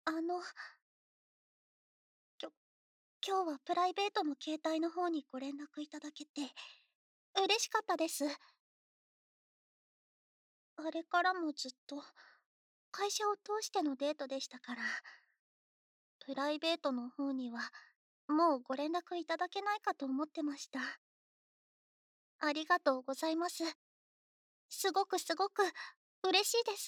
あの、きょ今日はプライベートの携帯の方にご連絡いただけて、嬉しかったです。あれからもずっと、会社を通してのデートでしたから、プライベートの方には、もうご連絡いただけないかと思ってました。ありがとうございます。すごくすごく、嬉しいです。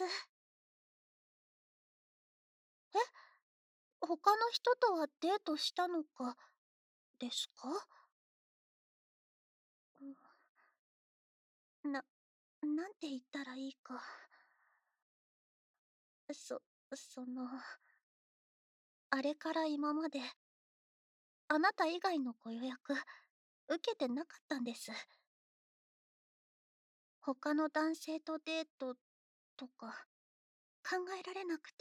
え、他の人とはデートしたのか、ですか？な、なんて言ったらいいか。そ、その、あれから今まで、あなた以外のご予約、受けてなかったんです。他の男性とデートとか、考えられなくて、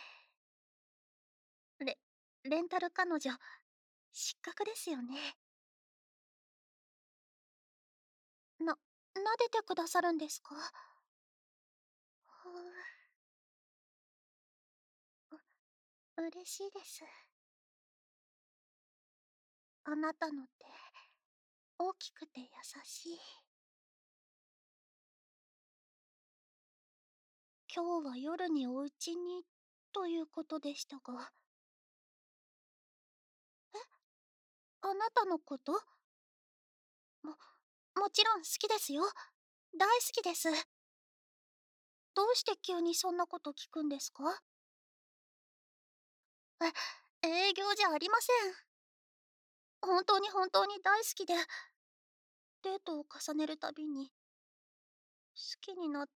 レ、レンタル彼女、失格ですよね。な、撫でてくださるんですか？嬉しいです。あなたのって大きくて優しい。今日は夜にお家にということでしたが、あなたのことも、もちろん好きですよ。大好きです。どうして急にそんなこと聞くんですか？営業じゃありません。本当に本当に大好きで、デートを重ねるたびに好きになって、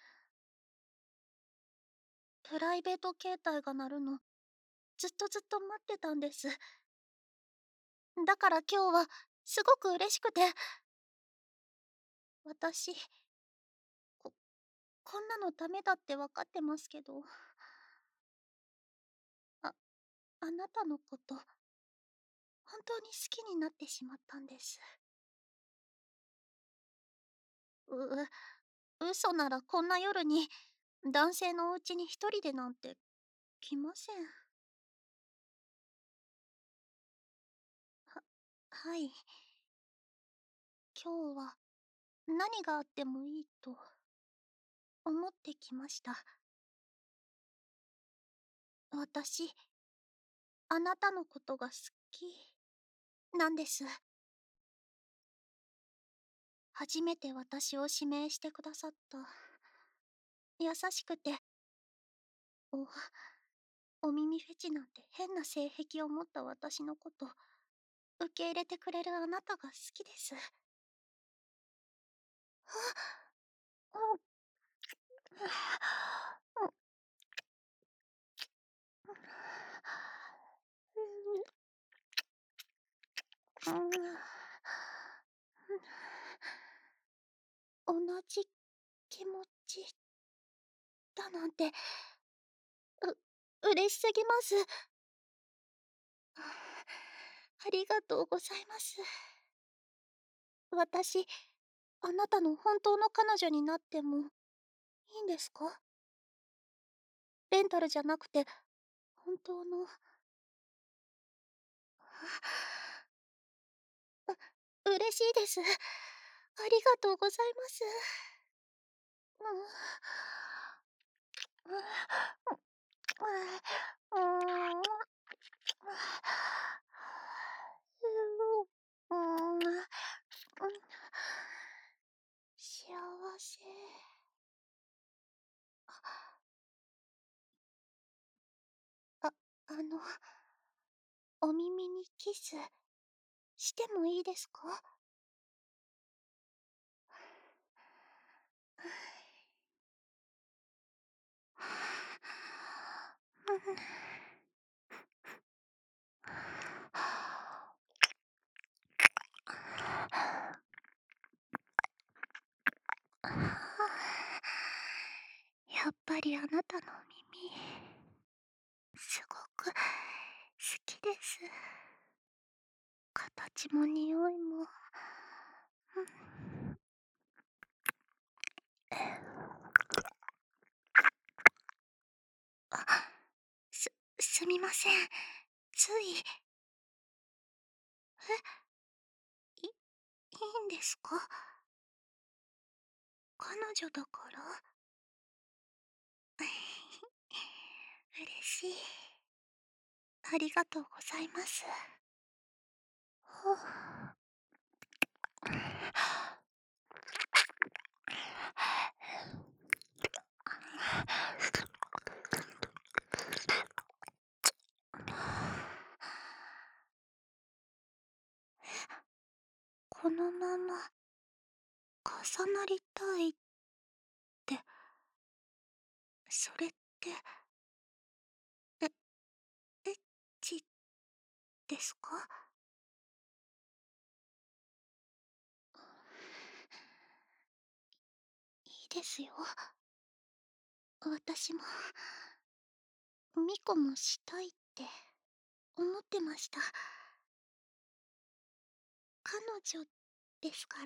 プライベート携帯が鳴るの、ずっとずっと待ってたんです。だから今日はすごく嬉しくて、私、こ、こんなのダメだってわかってますけど、あ、あなたのこと、本当に好きになってしまったんです。嘘ならこんな夜に男性のお家に一人でなんて来ません。はい。今日は何があってもいいと思ってきました。私、あなたのことが好きなんです。初めて私を指名してくださった。優しくて、お、お耳フェチなんて変な性癖を持った私のこと、受け入れてくれるあなたが好きです。うんうん同じ気持ちだなんて、嬉しすぎます。ありがとうございます。私、あなたの本当の彼女になってもいいんですか？レンタルじゃなくて、本当の。嬉しいです。ありがとうございます。幸せ。あ、あの、お耳にキスしてもいいですか？やっぱりあなたの耳、すごく好きです。形も匂いも。あ、 すみません。つい。いいんですか？彼女だから？嬉しい。ありがとうございます。ほう。このまま重なりたいって、それって、え、エッチですか？いいですよ。私も、ミコもしたいって思ってました。彼女ですから。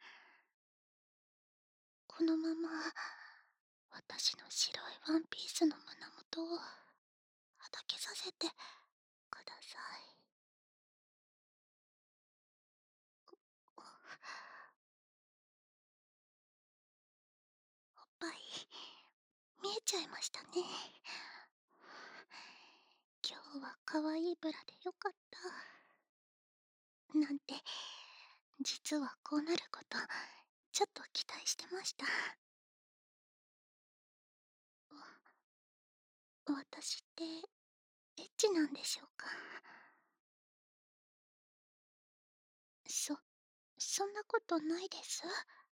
このまま、私の白いワンピースの胸元を、はだけさせてください。おっぱい、見えちゃいましたね。今日は可愛いブラでよかった。なんて、実はこうなること、ちょっと期待してました。私って、エッチなんでしょうか？そ、そんなことないです。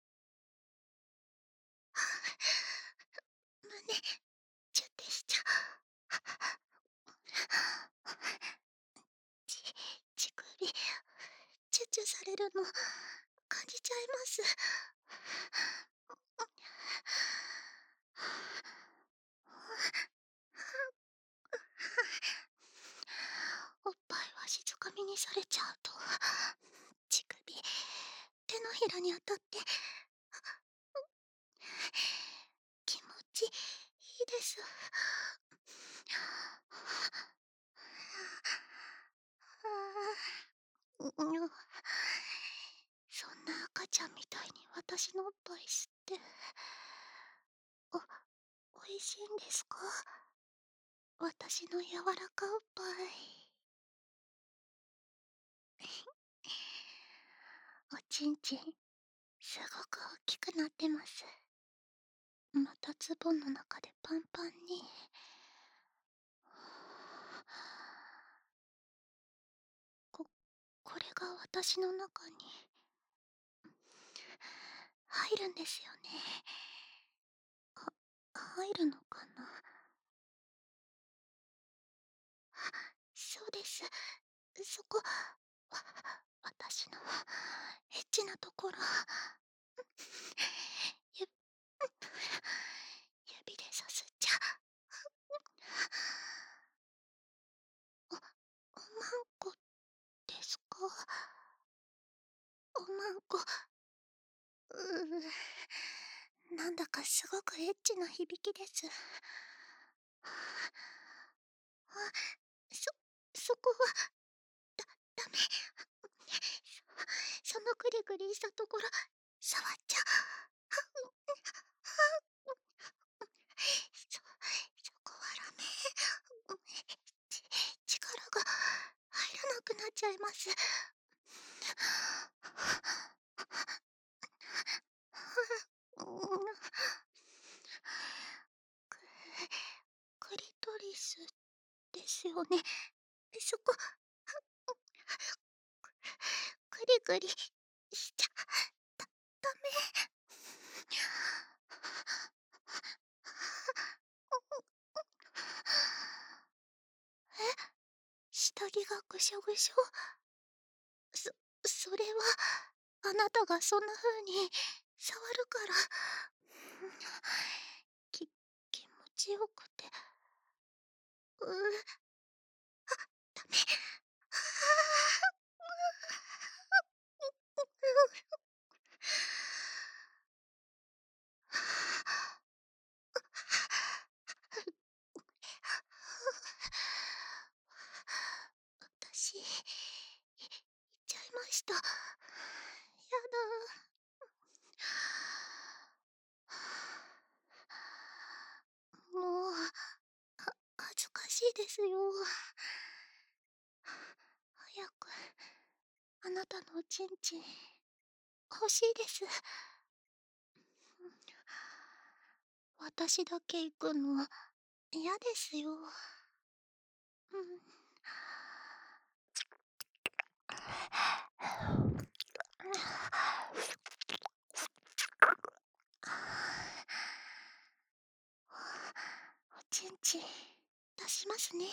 胸、チュッてしちゃう。ち、乳首、チュッチュされるの、感じちゃいます。おっぱいわしづかみにされちゃうと、乳首、手のひらに当たって、気持ちいいです。そんな赤ちゃんみたいに私のおっぱい吸って、お、おいしいんですか？私の柔らかおっぱい。おちんちん、すごく大きくなってます。またズボンの中でパンパンに。こ、これが私の中に入るんですよね。入るのかな？そうです。そこ、わ、私のエッチなところ。ゆ、指でさすっちゃ。おまんこですか？おまんこ、なんだかすごくエッチな響きです。あ、そ、そこは、ダメ。そのグリグリしたところ、触っちゃ。そこはダメ。ち、力が入らなくなっちゃいます。ク、クリトリスですよね。そこ、グリグリしちゃ、ダメ。下着がぐしょぐしょ。そ、それは、あなたがそんな風に触るから、気持ちよくて、ダメ。 した。やだ。もう、恥ずかしいですよ。早く、あなたのおちんちん、欲しいです。私だけ行くの、嫌ですよ。うん。おちんちん、出しますね。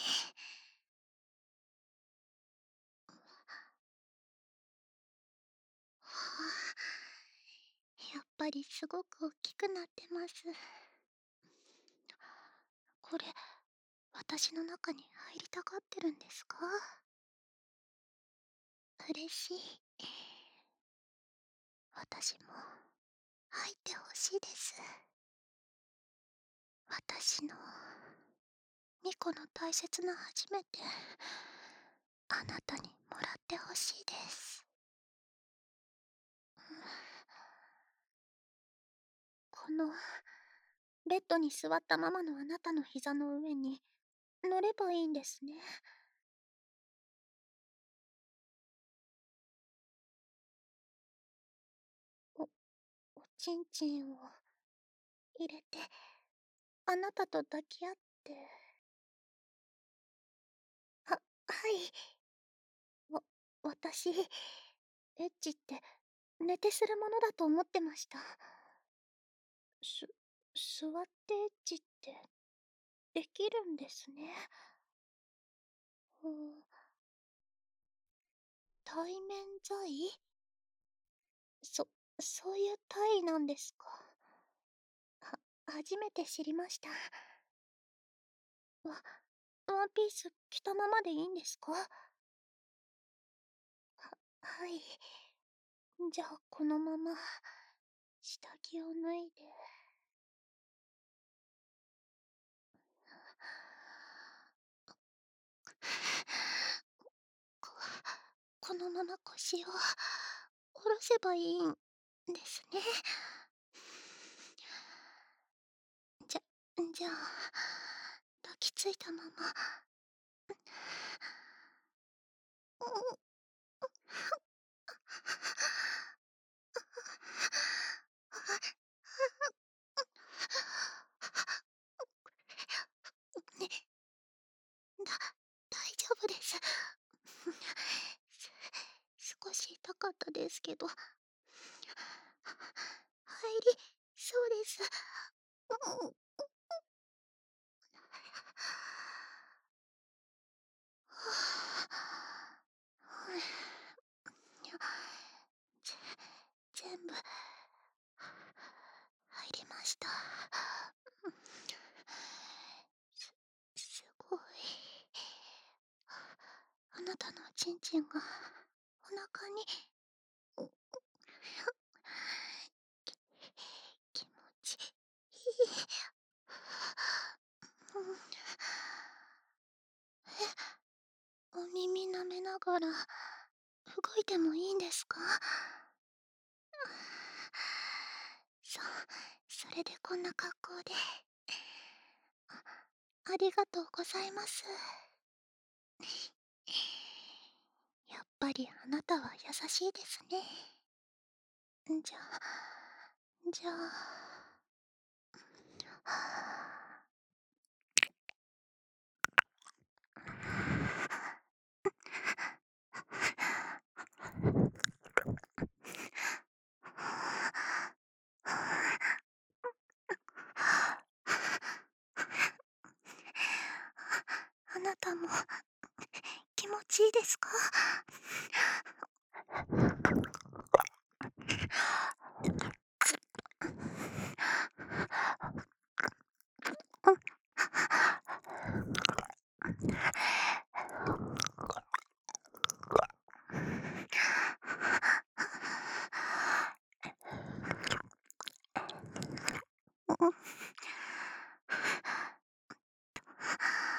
やっぱりすごく大きくなってます。これ、私の中に入りたがってるんですか？嬉しい。私も入ってほしいです。私のミコの大切な初めて、あなたにもらってほしいです。このベッドに座ったままのあなたの膝の上に乗ればいいんですね。お、おちんちんを入れて、あなたと抱き合って。はい。私、エッチって寝てするものだと思ってました。す、座ってエッチってできるんですね。うん、対面在そ、そういう体位なんですか？初めて知りました。ワンピース着たままでいいんですか？はい。じゃあ、このまま、下着を脱いで。ここのまま腰を下ろせばいいんですね。じゃ、じゃあ、抱きついたまま。ね、大丈夫です。少し痛かったですけど、入りそうです。うん。ぜ全部入りました。すごい。あなたのおちんちんがお腹に。気持ちいい。うん。お耳舐めながら動いてもいいんですか？そう、それでこんな格好で。ありがとうございます。やっぱりあなたは優しいですね。じゃあ、じゃあ、あなたも気持ちいいですか？うん。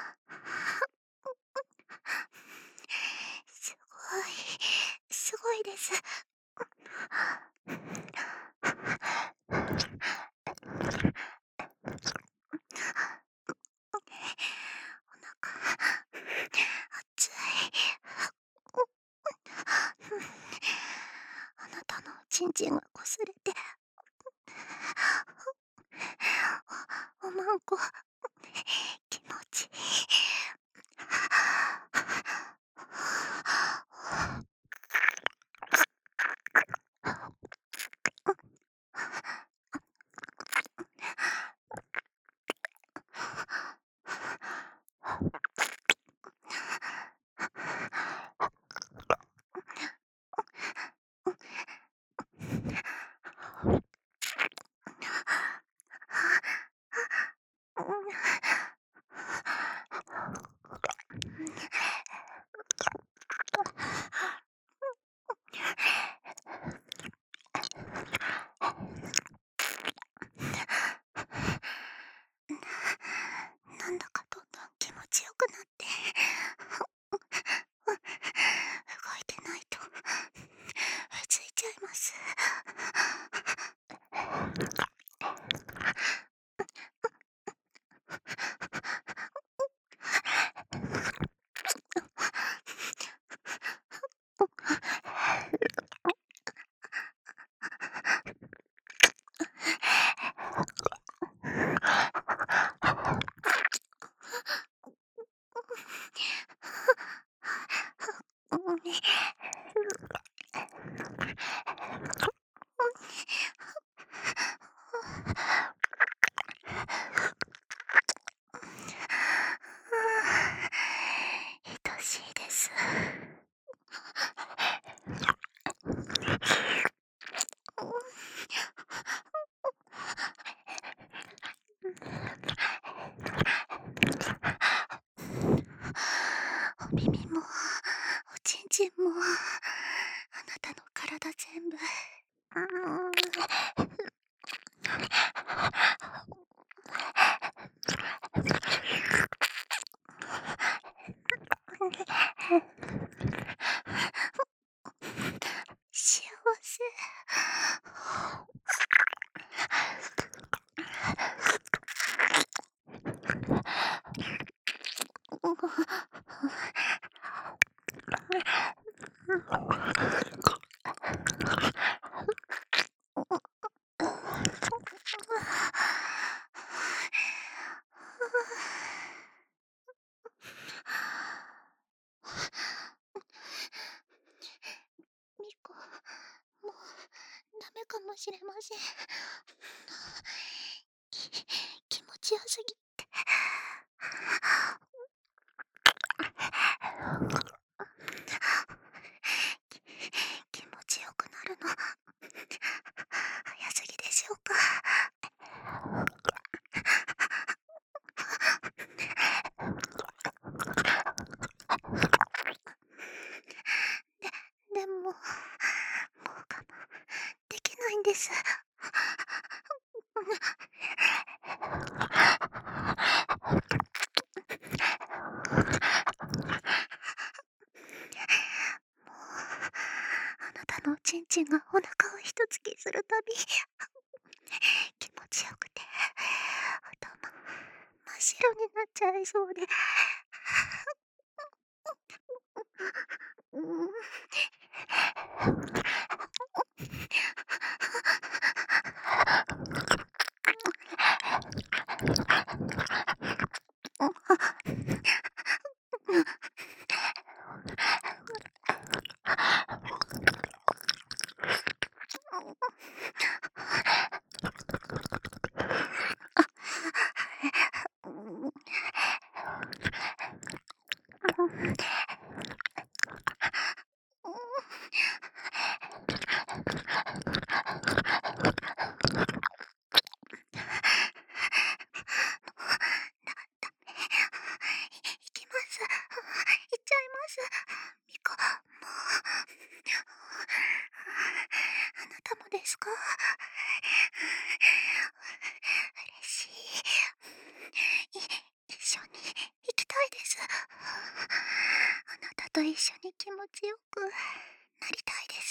すごい、すごいでです。お腹、熱い。あなたのおちんちんが擦れて、おまんこ、気持ちいい。なんだかどんどん気持ちよくなって、動いてないとついちゃいます。愛しいです。お耳もおちんちんもあなたの体全部。幸せ。ミコ、もうダメかもしれません。気持ちよすぎて。気持ちよくなるの早すぎでしょうか。でももう我慢できないんです。あなたのおちんちんがお腹を一突きするたび気持ちよくて頭真っ白になっちゃいそうで。うん。行きます。行っちゃいます。ミコ、もう。あなたもですか？嬉しい。一緒に行きたいです。あなたと一緒に気持ちよく。 なりたいです。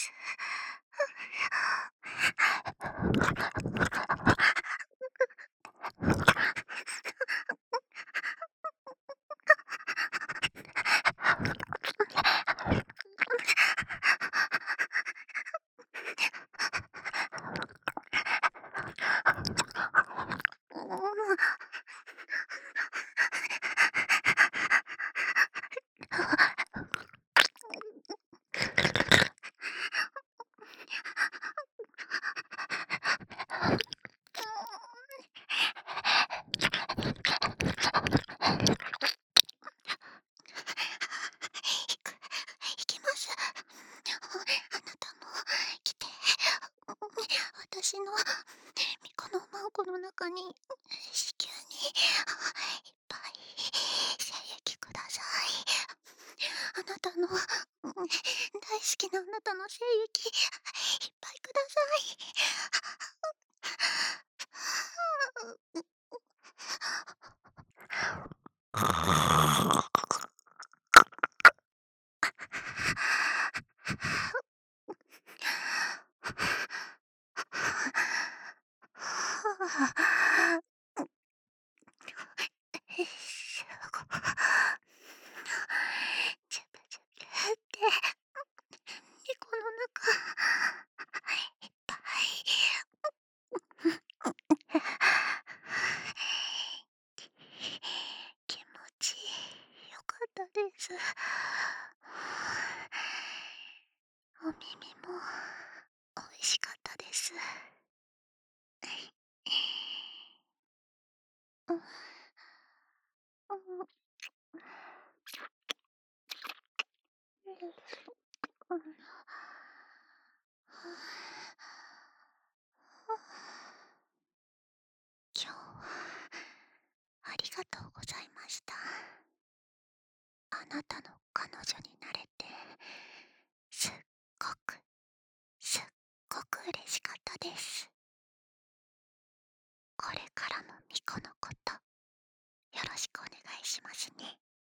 行きます。あなたも来て。私の巫女のマンコの中に子宮にいっぱい精液ください。あなたの大好きなあなたの精液いっぱいください。すごジュブジュブって猫の中いっぱい気持ちよかったです。お耳もおいしかったです。うんうんうん今日はありがとうございました。あなたの彼女になれてすっごくすっごく嬉しかったです。これからもミコのことよろしくお願いしますね。